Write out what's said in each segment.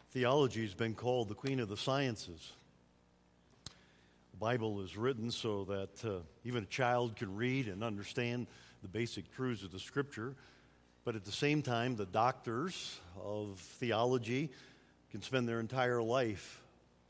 Theology has been called the queen of the sciences. The Bible is written so that even a child can read and understand the basic truths of the Scripture. But at the same time, the doctors of theology can spend their entire life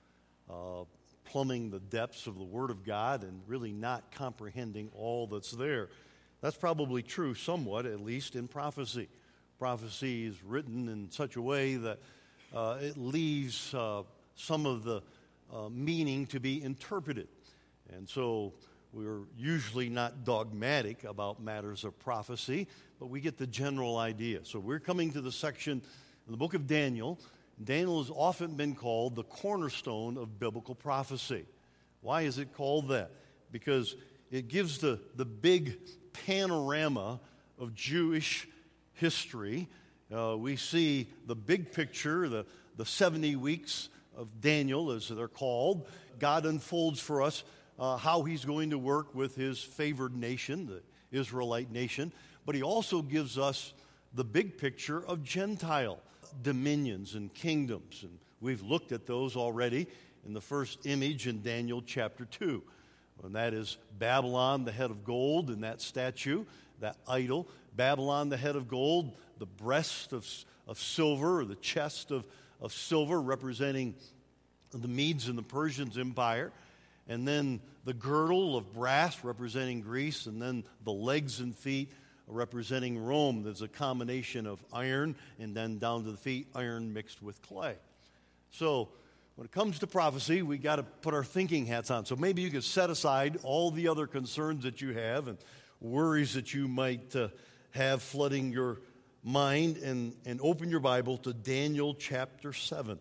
plumbing the depths of the Word of God and really not comprehending all that's there. That's probably true somewhat, at least in prophecy. Prophecy is written in such a way that it leaves some of the meaning to be interpreted. And so we're usually not dogmatic about matters of prophecy, but we get the general idea. So we're coming to the section in the book of Daniel. Daniel has often been called the cornerstone of biblical prophecy. Why is it called that? Because it gives the big panorama of Jewish history. We see the big picture, the 70 weeks of Daniel, as they're called. God unfolds for us how he's going to work with his favored nation, the Israelite nation. But he also gives us the big picture of Gentile dominions and kingdoms. And we've looked at those already in the first image in Daniel chapter 2. And that is Babylon, the head of gold, in that statue, that idol. Babylon, the head of gold, the breast of silver, or the chest of silver, representing the Medes and the Persians empire. And then the girdle of brass, representing Greece. And then the legs and feet, representing Rome. There's a combination of iron, and then down to the feet, iron mixed with clay. So when it comes to prophecy, we got to put our thinking hats on. So maybe you could set aside all the other concerns that you have and worries that you might have flooding your mind and open your Bible to Daniel chapter 7.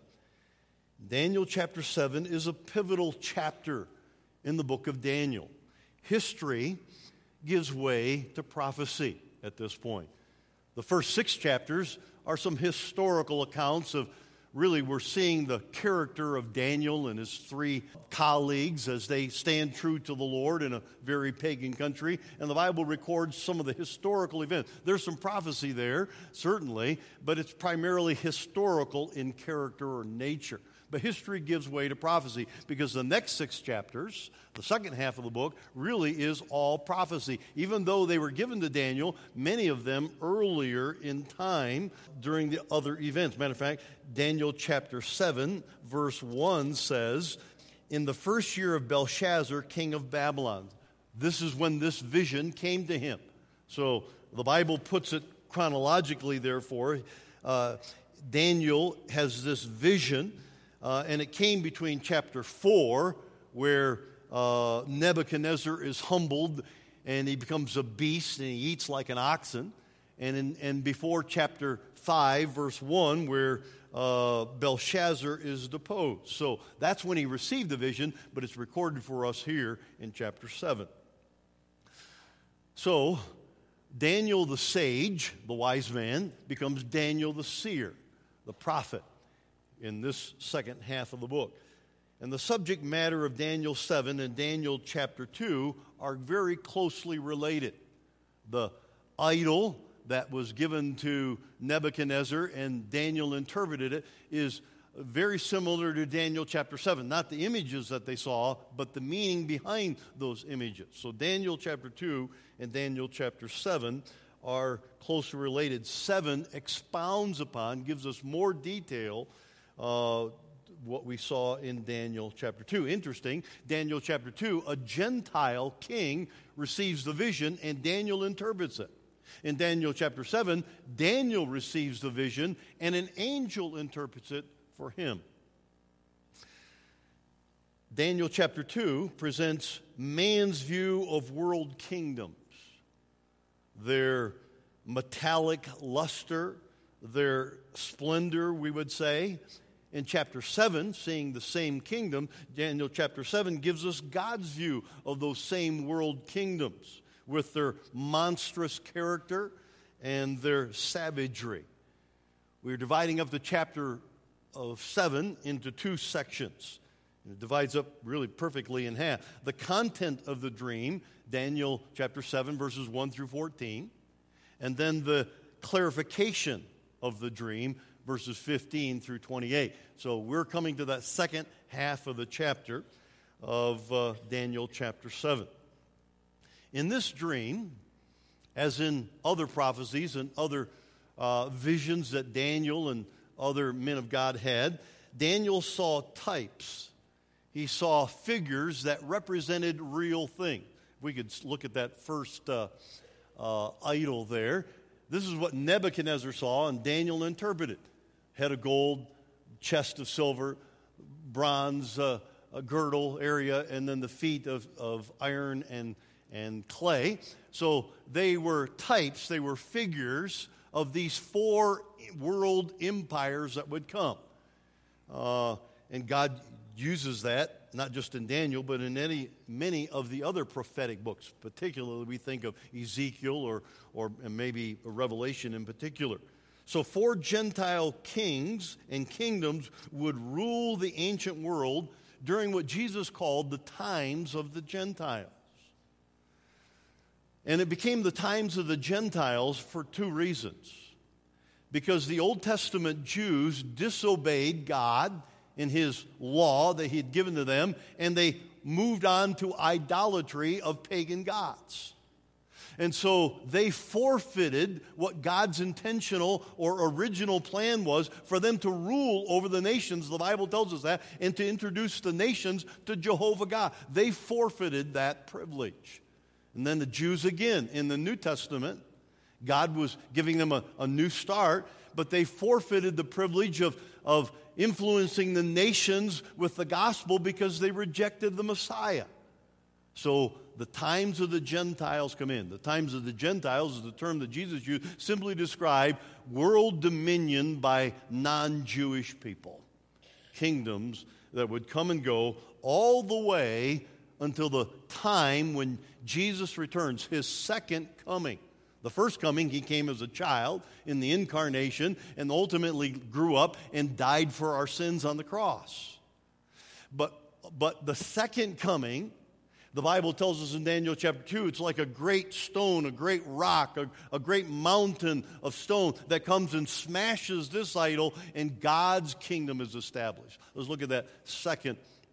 Daniel chapter 7 is a pivotal chapter in the book of Daniel. History gives way to prophecy at this point. The first 6 chapters are some historical accounts of really we're seeing the character of Daniel and his 3 colleagues as they stand true to the Lord in a very pagan country. And the Bible records some of the historical events. There's some prophecy there, certainly, but it's primarily historical in character or nature. But history gives way to prophecy because the next 6 chapters, the second half of the book, really is all prophecy. Even though they were given to Daniel, many of them earlier in time during the other events. Matter of fact, Daniel chapter 7, verse 1 says, "In the first year of Belshazzar, king of Babylon." This is when this vision came to him. So the Bible puts it chronologically, therefore. Daniel has this vision. And it came between chapter 4, where Nebuchadnezzar is humbled and he becomes a beast and he eats like an oxen, and before chapter 5, verse 1, where Belshazzar is deposed. So that's when he received the vision, but it's recorded for us here in chapter 7. So Daniel the sage, the wise man, becomes Daniel the seer, the prophet, in this second half of the book. And the subject matter of Daniel 7 and Daniel chapter 2 are very closely related. The idol that was given to Nebuchadnezzar and Daniel interpreted it is very similar to Daniel chapter 7. Not the images that they saw, but the meaning behind those images. So Daniel chapter 2 and Daniel chapter 7 are closely related. 7 expounds upon, gives us more detail what we saw in Daniel chapter 2. Interesting, Daniel chapter 2, a Gentile king receives the vision and Daniel interprets it. In Daniel chapter 7, Daniel receives the vision and an angel interprets it for him. Daniel chapter 2 presents man's view of world kingdoms, their metallic luster, their splendor, we would say. In chapter 7, seeing the same kingdom, Daniel chapter 7 gives us God's view of those same world kingdoms with their monstrous character and their savagery. We're dividing up the chapter of 7 into 2 sections. It divides up really perfectly in half. The content of the dream, Daniel chapter 7, verses 1 through 14, and then the clarification of the dream, verses 15 through 28. So we're coming to that second half of the chapter of Daniel chapter 7. In this dream, as in other prophecies and other visions that Daniel and other men of God had, Daniel saw types. He saw figures that represented real things. We could look at that first idol there. This is what Nebuchadnezzar saw and Daniel interpreted. Head of gold, chest of silver, bronze girdle area, and then the feet of iron and clay. So they were types, they were figures of these four world empires that would come. And God uses that, not just in Daniel, but in many of the other prophetic books. Particularly, we think of Ezekiel or maybe Revelation in particular. So 4 Gentile kings and kingdoms would rule the ancient world during what Jesus called the times of the Gentiles. And it became the times of the Gentiles for 2 reasons. Because the Old Testament Jews disobeyed God in His law that He had given to them, and they moved on to idolatry of pagan gods. And so they forfeited what God's intentional or original plan was for them to rule over the nations, the Bible tells us that, and to introduce the nations to Jehovah God. They forfeited that privilege. And then the Jews again, in the New Testament, God was giving them a new start, but they forfeited the privilege of influencing the nations with the gospel because they rejected the Messiah. So the times of the Gentiles come in. The times of the Gentiles is the term that Jesus used, simply describe world dominion by non-Jewish people. Kingdoms that would come and go all the way until the time when Jesus returns, His second coming. The first coming, He came as a child in the incarnation and ultimately grew up and died for our sins on the cross. But the second coming, the Bible tells us in Daniel chapter 2, it's like a great stone, a great rock, a great mountain of stone that comes and smashes this idol, and God's kingdom is established. Let's look at that second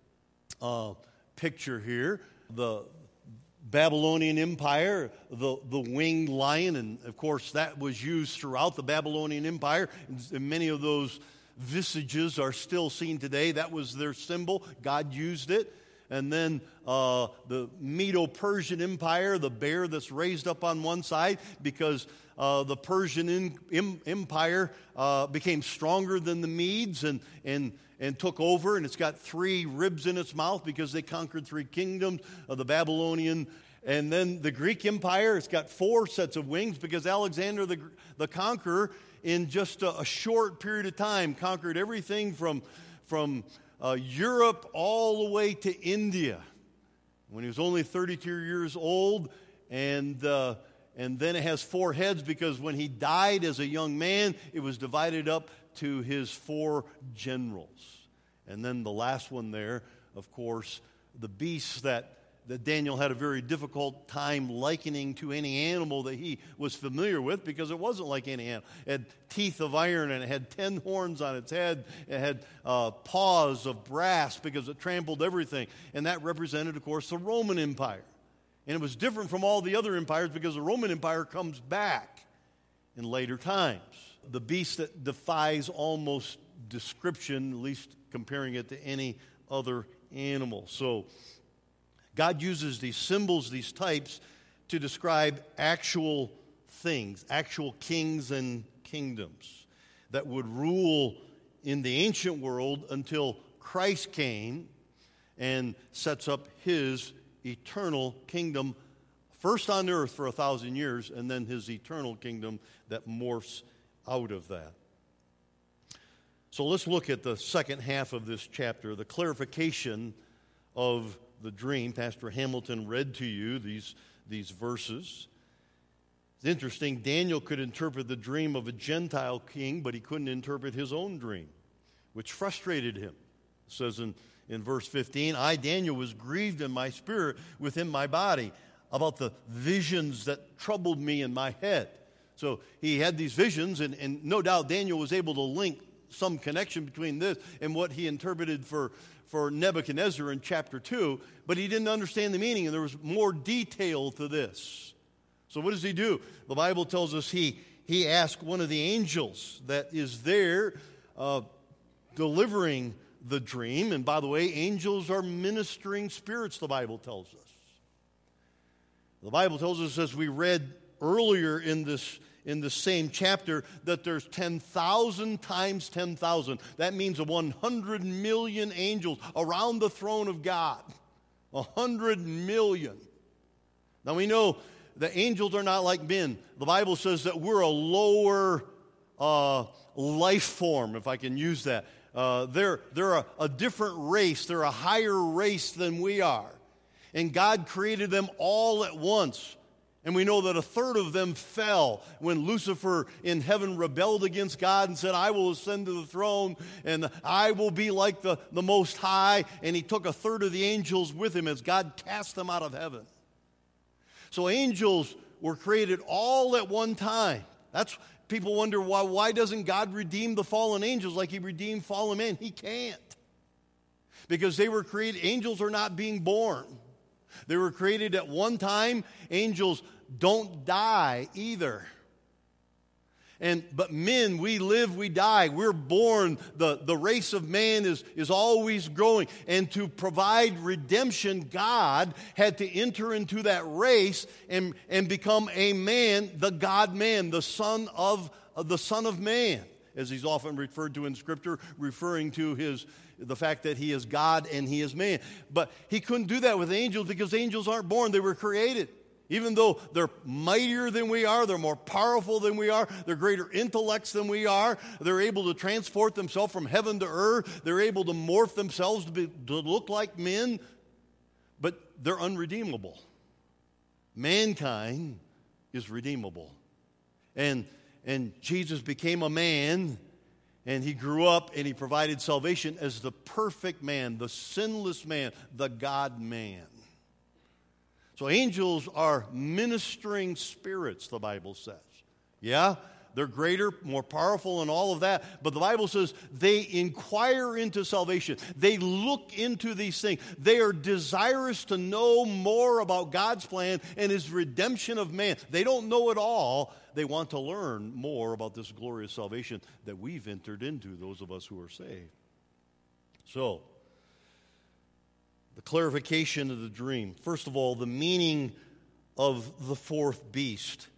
picture here. The Babylonian Empire, the winged lion, and of course that was used throughout the Babylonian Empire, and many of those visages are still seen today. That was their symbol. God used it. And then the Medo-Persian Empire, the bear that's raised up on one side because the Persian Empire became stronger than the Medes and took over, and it's got 3 ribs in its mouth because they conquered 3 kingdoms of the Babylonian. And then the Greek Empire, it's got 4 sets of wings because Alexander the Conqueror, in just a short period of time, conquered everything from Europe all the way to India when he was only 32 years old. And then it has 4 heads because when he died as a young man, it was divided up to his 4 generals. And then the last one there, of course, the beasts that Daniel had a very difficult time likening to any animal that he was familiar with because it wasn't like any animal. It had teeth of iron and it had 10 horns on its head. It had paws of brass because it trampled everything. And that represented, of course, the Roman Empire. And it was different from all the other empires because the Roman Empire comes back in later times. The beast that defies almost description, at least comparing it to any other animal. So God uses these symbols, these types, to describe actual things, actual kings and kingdoms that would rule in the ancient world until Christ came and sets up His eternal kingdom, first on earth for 1,000 years, and then His eternal kingdom that morphs out of that. So let's look at the second half of this chapter, the clarification of the dream. Pastor Hamilton read to you these verses. It's interesting, Daniel could interpret the dream of a Gentile king, but he couldn't interpret his own dream, which frustrated him. It says in verse 15, I, Daniel, was grieved in my spirit within my body about the visions that troubled me in my head. So he had these visions, and no doubt Daniel was able to link some connection between this and what he interpreted for Nebuchadnezzar in chapter 2, but he didn't understand the meaning, and there was more detail to this. So what does he do? The Bible tells us he asked one of the angels that is there delivering the dream. And by the way, angels are ministering spirits, the Bible tells us. The Bible tells us, as we read earlier in this same chapter, that there's 10,000 times 10,000. That means 100 million angels around the throne of God. 100 million. Now we know the angels are not like men. The Bible says that we're a lower life form, if I can use that. They're a different race. They're a higher race than we are. And God created them all at once. And we know that a third of them fell when Lucifer in heaven rebelled against God and said, I will ascend to the throne and I will be like the Most High. And he took a third of the angels with him as God cast them out of heaven. So angels were created all at one time. That's people wonder why doesn't God redeem the fallen angels like he redeemed fallen men? He can't. Because they were created, angels are not being born. They were created at one time. Angels don't die either. But men, we live, we die. We're born. The race of man is always growing. And to provide redemption, God had to enter into that race and become a man, the God-man, the Son of Man, as he's often referred to in Scripture, referring to the fact that he is God and he is man. But he couldn't do that with angels because angels aren't born. They were created. Even though they're mightier than we are, they're more powerful than we are, they're greater intellects than we are, they're able to transport themselves from heaven to earth, they're able to morph themselves to look like men, but they're unredeemable. Mankind is redeemable. And Jesus became a man, and he grew up and he provided salvation as the perfect man, the sinless man, the God-man. So angels are ministering spirits, the Bible says. Yeah, they're greater, more powerful and all of that. But the Bible says they inquire into salvation. They look into these things. They are desirous to know more about God's plan and his redemption of man. They don't know it all. They want to learn more about this glorious salvation that we've entered into, those of us who are saved. So, the clarification of the dream. First of all, the meaning of the fourth beast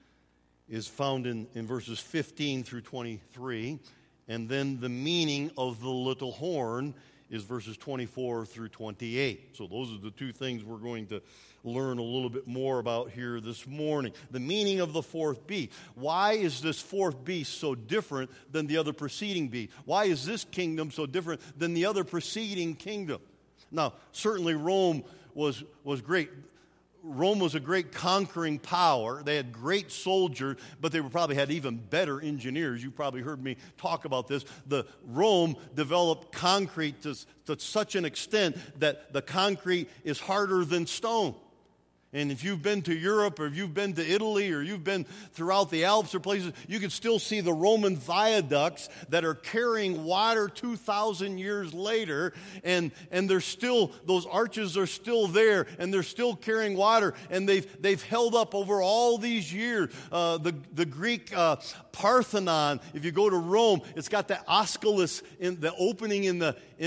is found in verses 15 through 23. And then the meaning of the little horn is verses 24 through 28. So those are the two things we're going to learn a little bit more about here this morning. The meaning of the fourth beast. Why is this fourth beast so different than the other preceding beast? Why is this kingdom so different than the other preceding kingdom? Now, certainly Rome was great. Rome was a great conquering power. They had great soldiers, but they probably had even better engineers. You probably heard me talk about this. Rome developed concrete to such an extent that the concrete is harder than stone. And if you've been to Europe or if you've been to Italy or you've been throughout the Alps or places, you can still see the Roman viaducts that are carrying water 2,000 years later. And they're still, those arches are still there and they're still carrying water. And they've held up over all these years. The Greek Parthenon, if you go to Rome, it's got the osculus in the opening in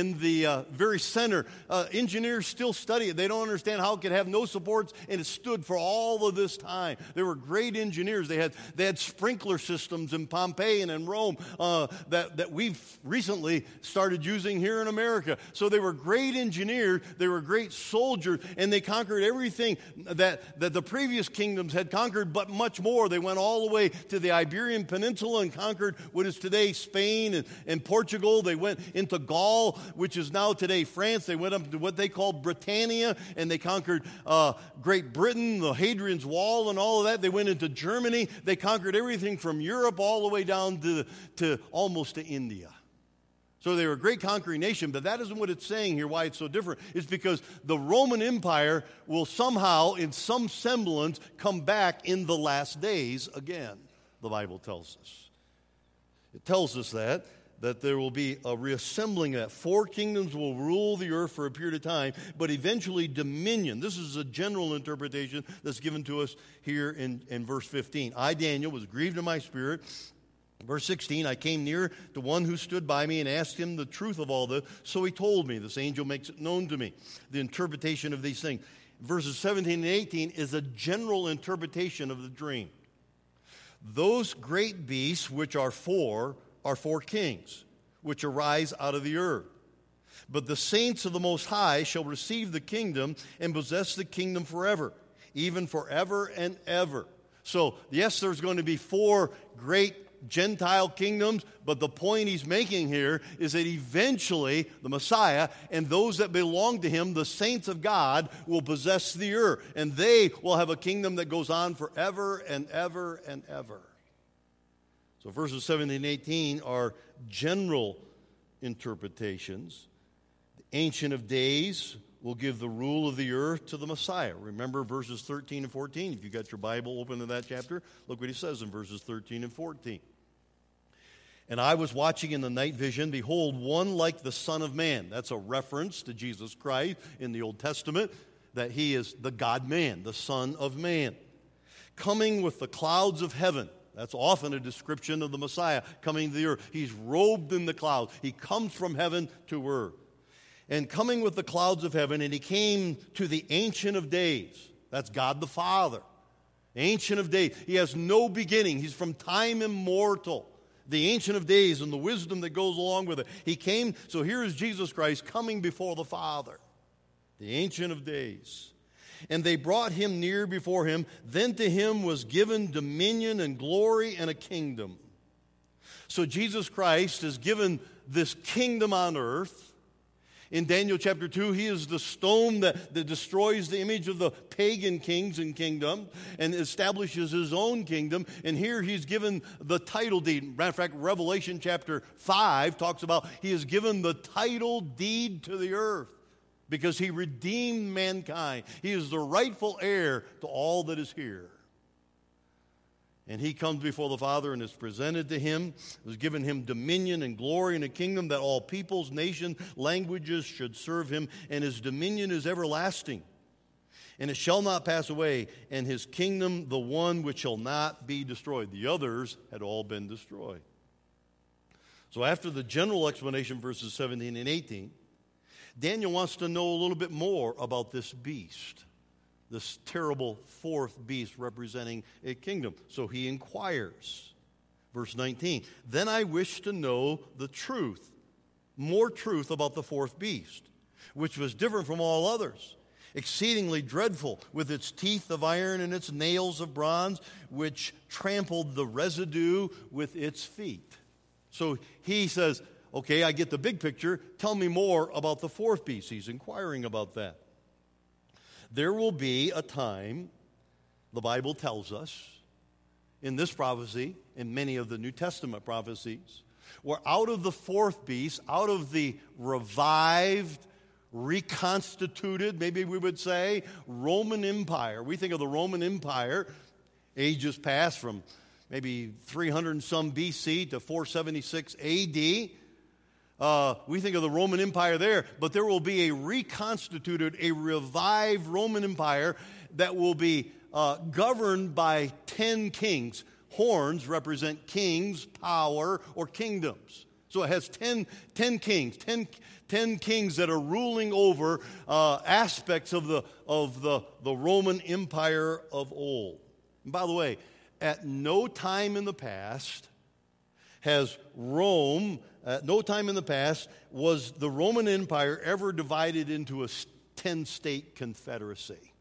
the very center. Engineers still study it. They don't understand how it could have no supports, and it stood for all of this time. They were great engineers. They had sprinkler systems in Pompeii and in Rome that we've recently started using here in America. So they were great engineers. They were great soldiers, and they conquered everything that the previous kingdoms had conquered, but much more. They went all the way to the Iberian Peninsula and conquered what is today Spain and Portugal. They went into Gaul, which is now today France. They went up to what they called Britannia, and they conquered Great Britain, the Hadrian's Wall and all of that. They went into Germany. They conquered everything from Europe all the way down to almost to India. So they were a great conquering nation, but that isn't what it's saying here, why it's so different. It's because the Roman Empire will somehow, in some semblance, come back in the last days again, the Bible tells us. It tells us that that there will be a reassembling of that. 4 kingdoms will rule the earth for a period of time, but eventually dominion. This is a general interpretation that's given to us here in verse 15. I, Daniel, was grieved in my spirit. Verse 16, I came near to one who stood by me and asked him the truth of all this. So he told me, this angel makes it known to me, the interpretation of these things. Verses 17 and 18 is a general interpretation of the dream. Those great beasts, which are 4 kings, which arise out of the earth. But the saints of the Most High shall receive the kingdom and possess the kingdom forever, even forever and ever. So, yes, there's going to be 4 great Gentile kingdoms, but the point he's making here is that eventually the Messiah and those that belong to him, the saints of God, will possess the earth, and they will have a kingdom that goes on forever and ever and ever. So verses 17 and 18 are general interpretations. The Ancient of Days will give the rule of the earth to the Messiah. Remember verses 13 and 14. If you got your Bible open to that chapter, look what he says in verses 13 and 14. And I was watching in the night vision, behold, one like the Son of Man. That's a reference to Jesus Christ in the Old Testament, that he is the God-man, the Son of Man, coming with the clouds of heaven. That's often a description of the Messiah coming to the earth. He's robed in the clouds. He comes from heaven to earth. And coming with the clouds of heaven, and he came to the Ancient of Days. That's God the Father. Ancient of Days. He has no beginning. He's from time immortal. The Ancient of Days and the wisdom that goes along with it. He came, so here is Jesus Christ coming before the Father. The Ancient of Days. And they brought him near before him. Then to him was given dominion and glory and a kingdom. So Jesus Christ is given this kingdom on earth. In Daniel chapter 2, he is the stone that destroys the image of the pagan kings and kingdom and establishes his own kingdom. And here he's given the title deed. Matter of fact, Revelation chapter 5 talks about he is given the title deed to the earth because he redeemed mankind. He is the rightful heir to all that is here. And he comes before the Father and is presented to him. It was given him dominion and glory and a kingdom that all peoples, nations, languages should serve him. And his dominion is everlasting. And it shall not pass away. And his kingdom, the one which shall not be destroyed. The others had all been destroyed. So after the general explanation, verses 17 and 18, Daniel wants to know a little bit more about this beast. This terrible 4th beast representing a kingdom. So he inquires. Verse 19, then I wish to know the truth, more truth about the 4th beast, which was different from all others, exceedingly dreadful, with its teeth of iron and its nails of bronze, which trampled the residue with its feet. So he says, okay, I get the big picture. Tell me more about the 4th beast. He's inquiring about that. There will be a time, the Bible tells us, in this prophecy, in many of the New Testament prophecies, where out of the 4th beast, out of the revived, reconstituted, maybe we would say, Roman Empire. We think of the Roman Empire, ages past from maybe 300 and some BC to 476 AD. We think of the Roman Empire there, but there will be a reconstituted, a revived Roman Empire that will be governed by 10 kings. Horns represent kings, power, or kingdoms. So it has 10 kings, 10 kings that are ruling over aspects of the Roman Empire of old. And by the way, at no time in the past has Rome, at no time in the past was the Roman Empire ever divided into a 10-state confederacy.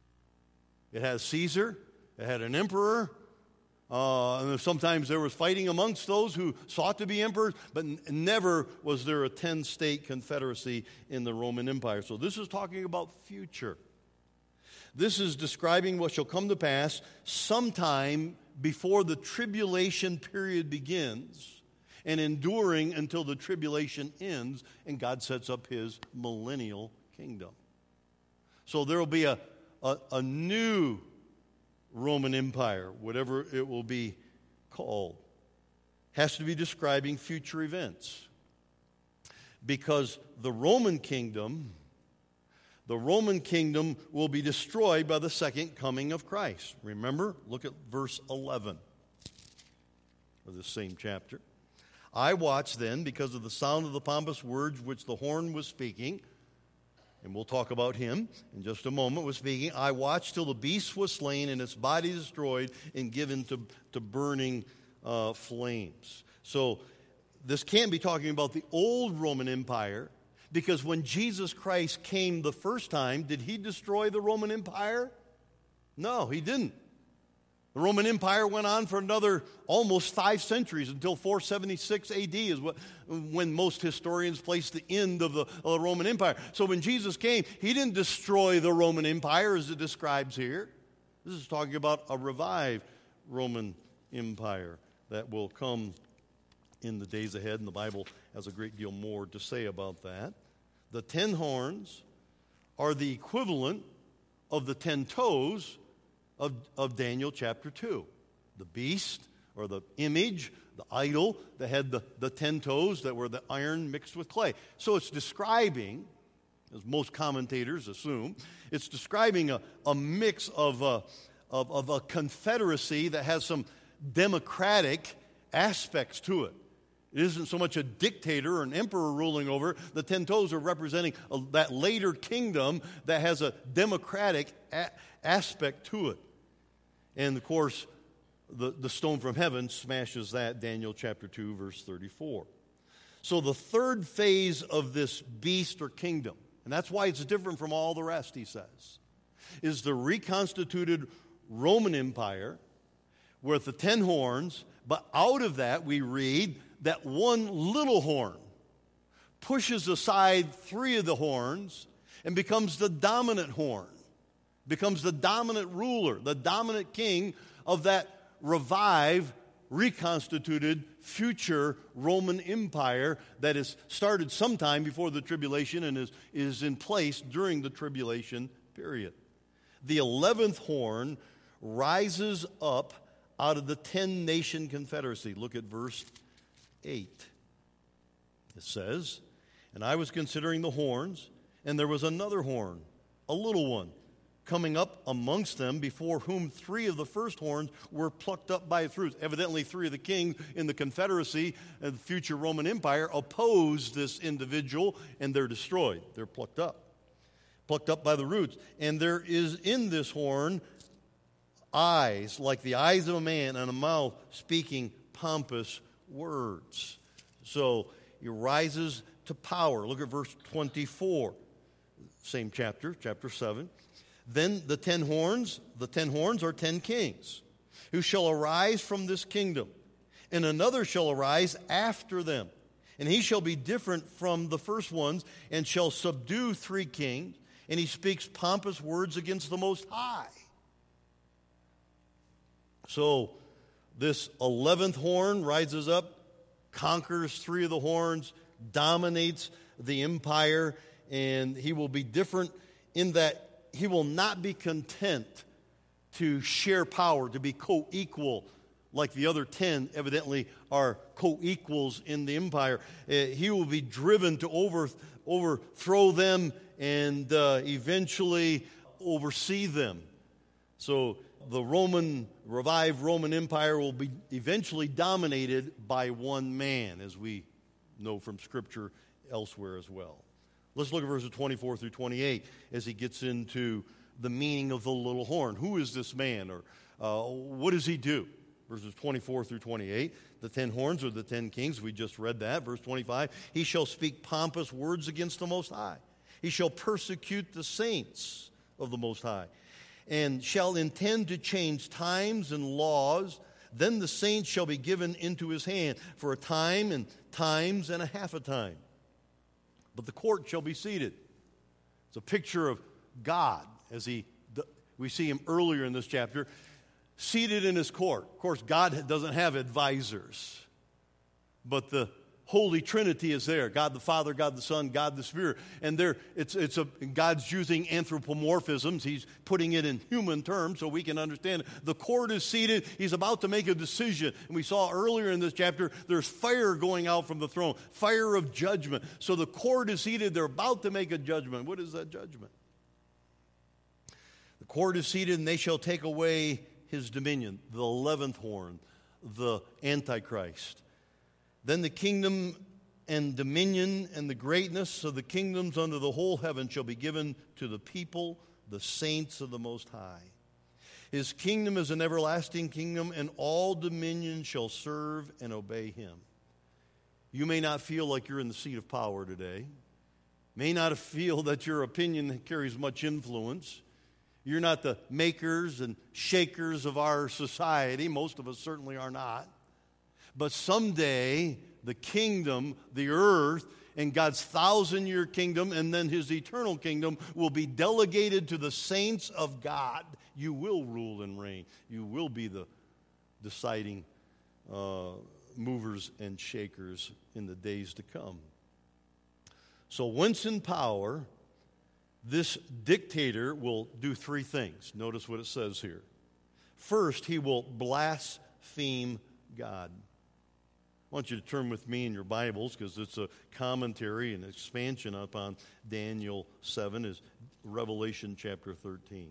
It has Caesar, it had an emperor, and sometimes there was fighting amongst those who sought to be emperors, but never was there a 10-state confederacy in the Roman Empire. So this is talking about future. This is describing what shall come to pass sometime before the tribulation period begins and enduring until the tribulation ends and God sets up his millennial kingdom. So there will be a new Roman Empire, whatever it will be called. has to be describing future events. Because the Roman kingdom will be destroyed by the second coming of Christ. Remember, look at verse 11 of this same chapter. I watched then, because of the sound of the pompous words which the horn was speaking, and we'll talk about him in just a moment, was speaking. I watched till the beast was slain and its body destroyed and given to burning flames. So this can't be talking about the old Roman Empire, because when Jesus Christ came the first time, did he destroy the Roman Empire? No, he didn't. The Roman Empire went on for another almost 5 centuries until 476 AD is when most historians place the end of the Roman Empire. So when Jesus came, he didn't destroy the Roman Empire as it describes here. This is talking about a revived Roman Empire that will come in the days ahead, and the Bible has a great deal more to say about that. The 10 horns are the equivalent of the 10 toes of Daniel chapter 2. The beast, or the image, the idol that had the 10 toes that were the iron mixed with clay. So it's describing, as most commentators assume, it's describing a mix of a confederacy that has some democratic aspects to it. It isn't so much a dictator or an emperor ruling over. The 10 toes are representing that later kingdom that has a democratic aspect to it. And, of course, the stone from heaven smashes that, Daniel chapter 2, verse 34. So the third phase of this beast or kingdom, and that's why it's different from all the rest, he says, is the reconstituted Roman Empire with the 10 horns, but out of that we read that one little horn pushes aside 3 of the horns and becomes the dominant horn, becomes the dominant ruler, the dominant king of that revived, reconstituted, future Roman Empire that is started sometime before the tribulation and is in place during the tribulation period. The 11th horn rises up out of the 10-nation confederacy. Look at verse 8. It says, and I was considering the horns, and there was another horn, a little one, coming up amongst them, before whom 3 of the first horns were plucked up by its roots. Evidently 3 of the kings in the confederacy of the future Roman Empire opposed this individual, and they're destroyed. They're plucked up by the roots. And there is in this horn eyes like the eyes of a man, and a mouth speaking pompous words. So he rises to power. Look at verse 24. Same chapter 7. Then the 10 horns are 10 kings, who shall arise from this kingdom, and another shall arise after them. And he shall be different from the first ones, and shall subdue 3 kings, and he speaks pompous words against the Most High. So this 11th horn rises up, conquers 3 of the horns, dominates the empire, and he will be different in that he will not be content to share power, to be co-equal like the other 10 evidently are co-equals in the empire. He will be driven to overthrow them and eventually oversee them. So the revived Roman Empire will be eventually dominated by one man, as we know from Scripture elsewhere as well. Let's look at verses 24 through 28 as he gets into the meaning of the little horn. Who is this man, or what does he do? Verses 24 through 28, the 10 horns are the 10 kings. We just read that. Verse 25, he shall speak pompous words against the Most High. He shall persecute the saints of the Most High, and shall intend to change times and laws. Then the saints shall be given into his hand for a time and times and a half a time. But the court shall be seated. It's a picture of God as we see him earlier in this chapter, seated in his court. Of course, God doesn't have advisors, but the Holy Trinity is there. God the Father, God the Son, God the Spirit. And God's using anthropomorphisms. He's putting it in human terms so we can understand it. The court is seated. He's about to make a decision. And we saw earlier in this chapter, there's fire going out from the throne, fire of judgment. So the court is seated. They're about to make a judgment. What is that judgment? The court is seated, and they shall take away his dominion, the 11th horn, the Antichrist. Then the kingdom and dominion and the greatness of the kingdoms under the whole heaven shall be given to the people, the saints of the Most High. His kingdom is an everlasting kingdom, and all dominion shall serve and obey him. You may not feel like you're in the seat of power today. May not feel that your opinion carries much influence. You're not the makers and shakers of our society. Most of us certainly are not. But someday, the kingdom, the earth, and God's 1,000-year kingdom, and then his eternal kingdom will be delegated to the saints of God. You will rule and reign. You will be the deciding movers and shakers in the days to come. So once in power, this dictator will do three things. Notice what it says here. First, he will blaspheme God. I want you to turn with me in your Bibles, because it's a commentary and expansion upon Daniel 7, is Revelation chapter 13.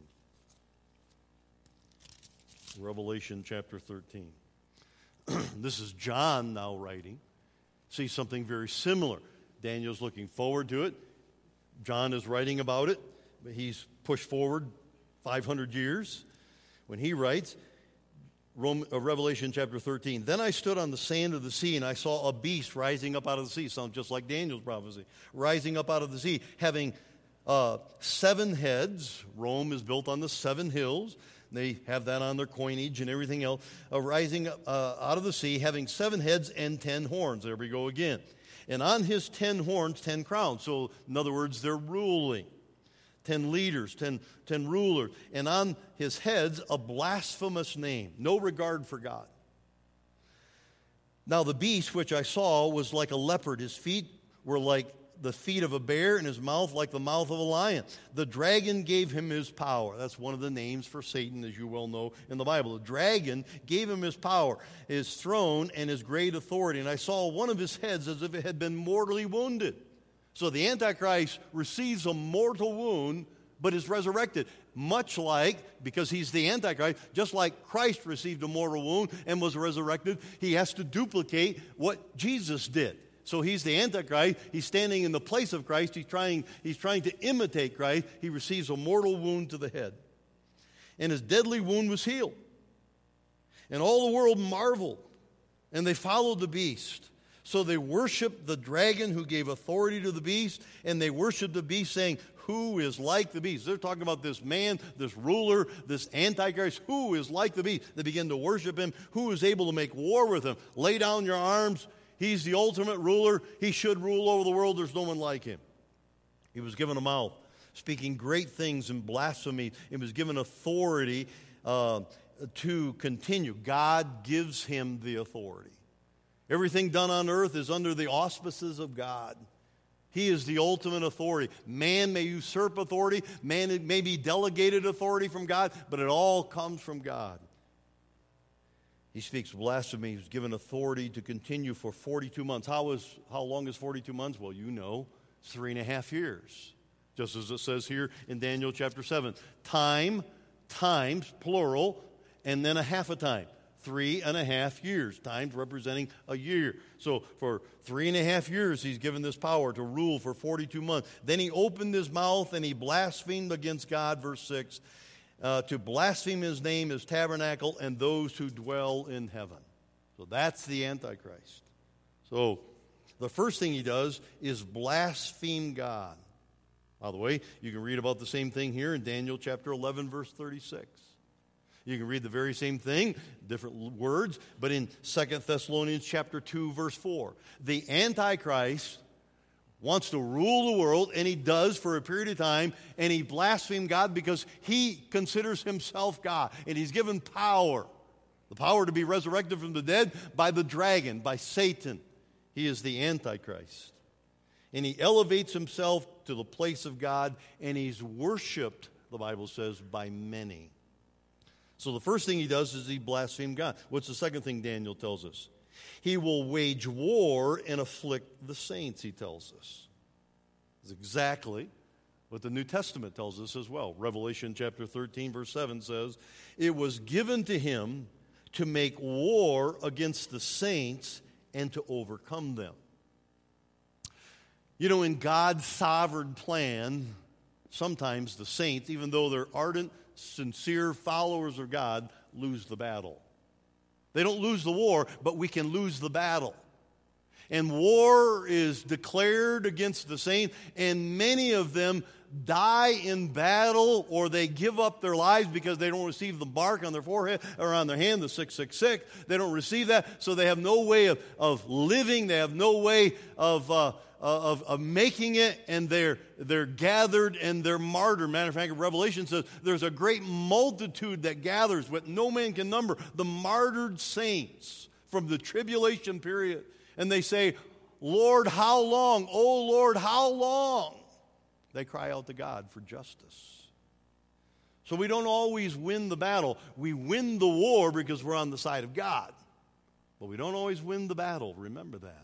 Revelation chapter 13. This is John now writing. See something very similar. Daniel's looking forward to it. John is writing about it, but he's pushed forward 500 years when he writes, Revelation chapter 13. Then I stood on the sand of the sea, and I saw a beast rising up out of the sea. Sounds just like Daniel's prophecy. Rising up out of the sea, having 7 heads. Rome is built on the 7 hills. They have that on their coinage and everything else. Rising out of the sea, having 7 heads and 10 horns. There we go again. And on his 10 horns, 10 crowns. So, in other words, they're ruling. 10 leaders, 10 rulers, and on his heads a blasphemous name, no regard for God. Now the beast which I saw was like a leopard. His feet were like the feet of a bear, and his mouth like the mouth of a lion. The dragon gave him his power. That's one of the names for Satan, as you well know in the Bible. The dragon gave him his power, his throne, and his great authority. And I saw one of his heads as if it had been mortally wounded. So the Antichrist receives a mortal wound, but is resurrected. Much like, because he's the Antichrist, just like Christ received a mortal wound and was resurrected, he has to duplicate what Jesus did. So he's the Antichrist. He's standing in the place of Christ. He's trying to imitate Christ. He receives a mortal wound to the head. And his deadly wound was healed. And all the world marveled, and they followed the beast. So they worshiped the dragon who gave authority to the beast, and they worshiped the beast, saying, who is like the beast? They're talking about this man, this ruler, this Antichrist. Who is like the beast? They begin to worship him. Who is able to make war with him? Lay down your arms. He's the ultimate ruler. He should rule over the world. There's no one like him. He was given a mouth, speaking great things and blasphemy. He was given authority to continue. God gives him the authority. Everything done on earth is under the auspices of God. He is the ultimate authority. Man may usurp authority. Man may be delegated authority from God, but it all comes from God. He speaks blasphemy. He's given authority to continue for 42 months. How long is 42 months? Well, you know, it's 3.5 years. Just as it says here in Daniel chapter 7. Times, plural, and then a half a time. 3.5 years, times representing a year. So for 3.5 years, he's given this power to rule for 42 months. Then he opened his mouth and he blasphemed against God, verse 6, to blaspheme his name, his tabernacle, and those who dwell in heaven. So that's the Antichrist. So the first thing he does is blaspheme God. By the way, you can read about the same thing here in Daniel chapter 11, verse 36. You can read the very same thing, different words, but in 2 Thessalonians chapter 2, verse 4. The Antichrist wants to rule the world, and he does for a period of time, and he blasphemes God because he considers himself God, and he's given power, the power to be resurrected from the dead by the dragon, by Satan. He is the Antichrist. And he elevates himself to the place of God, and he's worshiped, the Bible says, by many. So the first thing he does is he blasphemes God. What's the second thing Daniel tells us? He will wage war and afflict the saints, he tells us. That's exactly what the New Testament tells us as well. Revelation chapter 13, verse 7 says, "It was given to him to make war against the saints and to overcome them." You know, in God's sovereign plan, sometimes the saints, even though they're ardent, sincere followers of God, lose the battle. They don't lose the war, but we can lose the battle. And war is declared against the saints, and many of them die in battle, or they give up their lives because they don't receive the mark on their forehead or on their hand, the 666. They don't receive that, so they have no way of living. They have no way of making it, and they're gathered and they're martyred. Matter of fact, Revelation says there's a great multitude that gathers, what no man can number, the martyred saints from the tribulation period. And they say, "Lord, how long? Oh, Lord, how long?" They cry out to God for justice. So we don't always win the battle. We win the war because we're on the side of God. But we don't always win the battle. Remember that.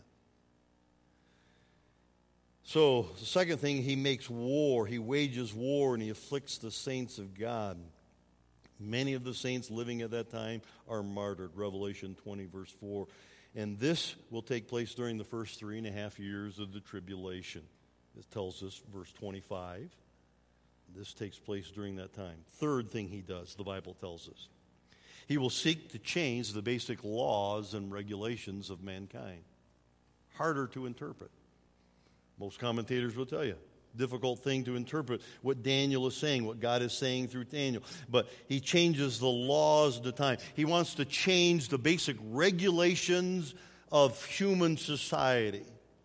So the second thing, he makes war. He wages war and he afflicts the saints of God. Many of the saints living at that time are martyred. Revelation 20, verse 4. And this will take place during the first 3.5 years of the tribulation. It tells us, verse 25. This takes place during that time. Third thing he does, the Bible tells us. He will seek to change the basic laws and regulations of mankind. Harder to interpret. Most commentators will tell you. Difficult thing to interpret what Daniel is saying, what God is saying through Daniel. But he changes the laws of the time. He wants to change the basic regulations of human society.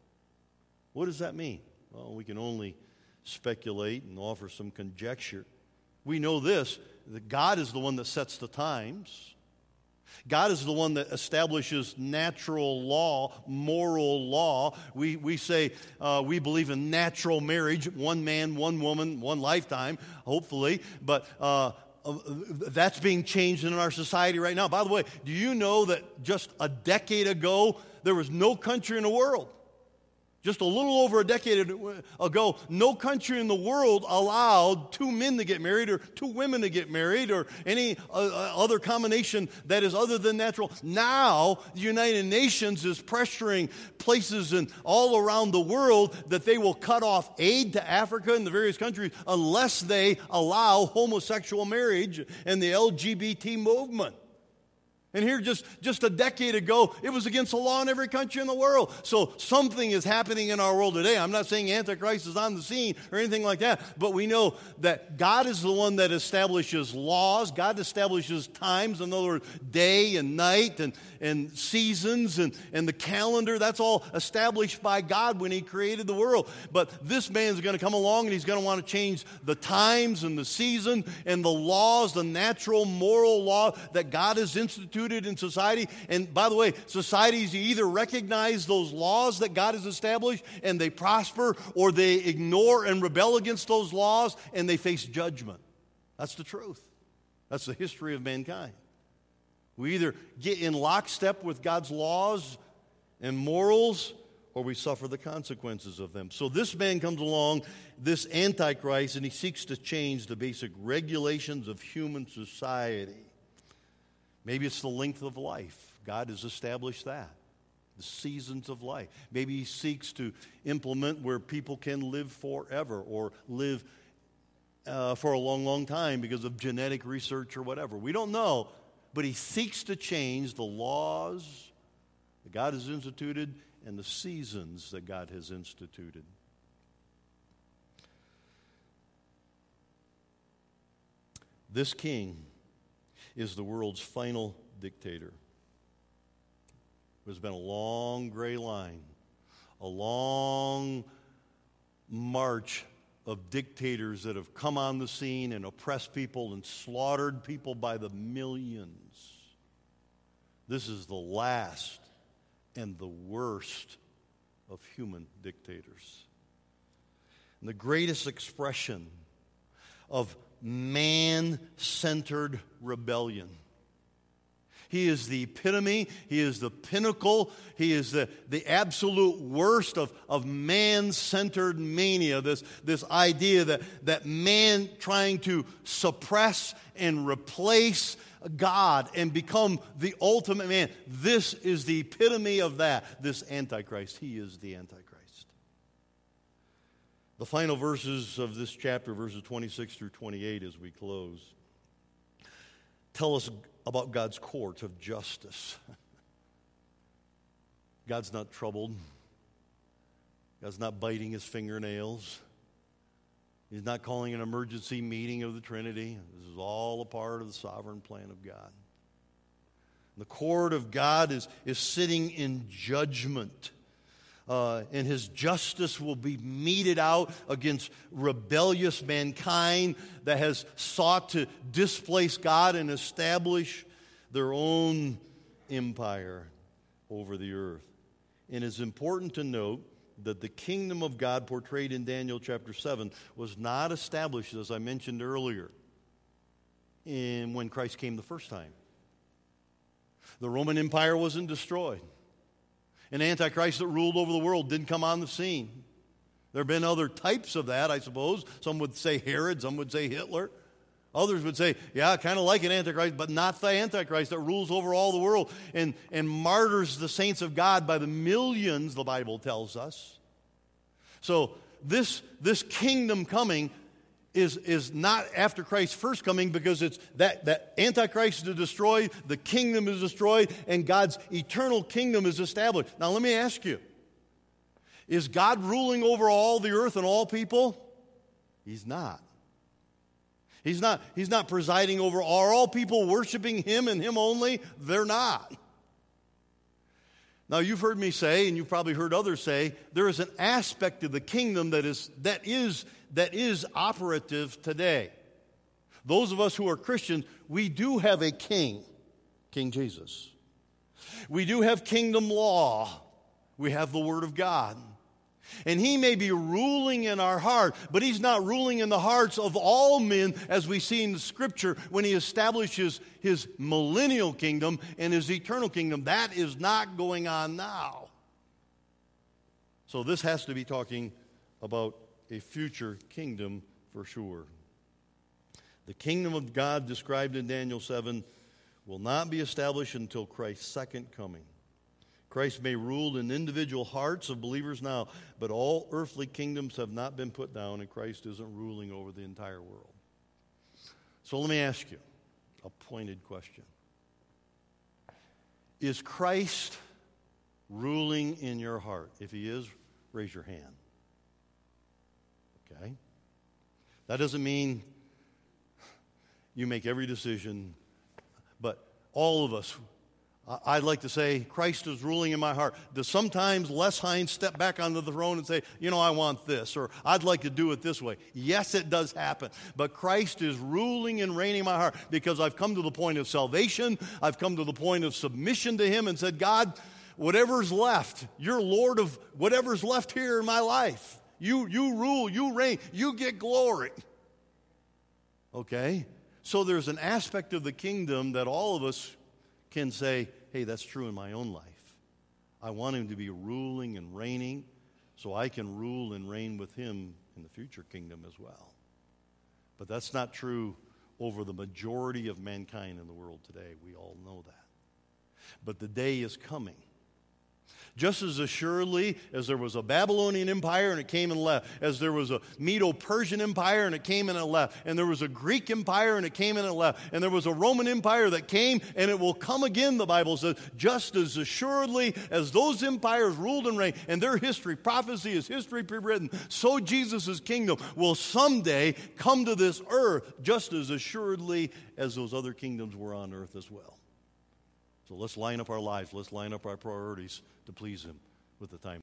What does that mean? Well, we can only speculate and offer some conjecture. We know this, that God is the one that sets the times. God is the one that establishes natural law, moral law. We say we believe in natural marriage, one man, one woman, one lifetime, hopefully. But that's being changed in our society right now. By the way, do you know that just a decade ago, there was no country in the world, just a little over a decade ago, no country in the world allowed 2 men to get married or 2 women to get married or any other combination that is other than natural. Now, the United Nations is pressuring places all around the world that they will cut off aid to Africa and the various countries unless they allow homosexual marriage and the LGBT movement. And here just a decade ago, it was against the law in every country in the world. So something is happening in our world today. I'm not saying Antichrist is on the scene or anything like that, but we know that God is the one that establishes laws. God establishes times, in other words, day and night and seasons and the calendar. That's all established by God when he created the world. But this man's going to come along and he's going to want to change the times and the season and the laws, the natural moral law that God has instituted in society. And by the way, societies either recognize those laws that God has established and they prosper, or they ignore and rebel against those laws and they face judgment. That's the truth. That's the history of mankind. We either get in lockstep with God's laws and morals, or we suffer the consequences of them. So this man comes along, this Antichrist, and he seeks to change the basic regulations of human society. Maybe it's the length of life. God has established that. The seasons of life. Maybe he seeks to implement where people can live forever or live for a long, long time because of genetic research or whatever. We don't know, but he seeks to change the laws that God has instituted and the seasons that God has instituted. This king is the world's final dictator. There's been a long gray line, a long march of dictators that have come on the scene and oppressed people and slaughtered people by the millions. This is the last and the worst of human dictators. And the greatest expression of man-centered rebellion. He is the epitome, he is the pinnacle, he is the absolute worst of man-centered mania, this idea that man trying to suppress and replace God and become the ultimate man. This is the epitome of that, this Antichrist. He is the Antichrist. The final verses of this chapter, verses 26 through 28 as we close, tell us about God's court of justice. God's not troubled. God's not biting his fingernails. He's not calling an emergency meeting of the Trinity. This is all a part of the sovereign plan of God. The court of God is sitting in judgment. And his justice will be meted out against rebellious mankind that has sought to displace God and establish their own empire over the earth. And it's important to note that the kingdom of God portrayed in Daniel chapter 7 was not established, as I mentioned earlier, when Christ came the first time. The Roman Empire wasn't destroyed. An Antichrist that ruled over the world didn't come on the scene. There have been other types of that, I suppose. Some would say Herod, some would say Hitler. Others would say, yeah, kind of like an Antichrist, but not the Antichrist that rules over all the world and martyrs the saints of God by the millions, the Bible tells us. So this kingdom coming is not after Christ's first coming, because it's that Antichrist is destroyed, the kingdom is destroyed, and God's eternal kingdom is established. Now let me ask you, is God ruling over all the earth and all people? He's not. He's not presiding over. Are all people worshiping him and him only? They're not. Now, you've heard me say, and you've probably heard others say, there is an aspect of the kingdom that is operative today. Those of us who are Christians, we do have a king, King Jesus. We do have kingdom law. We have the Word of God. And he may be ruling in our heart, but he's not ruling in the hearts of all men, as we see in the Scripture when he establishes his millennial kingdom and his eternal kingdom. That is not going on now. So this has to be talking about a future kingdom for sure. The kingdom of God described in Daniel 7 will not be established until Christ's second coming. Christ may rule in individual hearts of believers now, but all earthly kingdoms have not been put down, and Christ isn't ruling over the entire world. So let me ask you a pointed question. Is Christ ruling in your heart? If he is, raise your hand. Okay? That doesn't mean you make every decision, but all of us, I'd like to say, Christ is ruling in my heart. Does sometimes Les Hines step back onto the throne and say, I want this, or I'd like to do it this way? Yes, it does happen. But Christ is ruling and reigning in my heart, because I've come to the point of salvation. I've come to the point of submission to him and said, God, whatever's left, you're Lord of whatever's left here in my life. You rule, you reign, you get glory. Okay? So there's an aspect of the kingdom that all of us can say, hey, that's true in my own life. I want him to be ruling and reigning so I can rule and reign with him in the future kingdom as well. But that's not true over the majority of mankind in the world today. We all know that. But the day is coming. Just as assuredly as there was a Babylonian empire and it came and left, as there was a Medo-Persian empire and it came and it left, and there was a Greek empire and it came and it left, and there was a Roman empire that came and it will come again, the Bible says, just as assuredly as those empires ruled and reigned, and their history, prophecy is history pre-written, so Jesus' kingdom will someday come to this earth just as assuredly as those other kingdoms were on earth as well. So let's line up our lives, let's line up our priorities to please him with the time.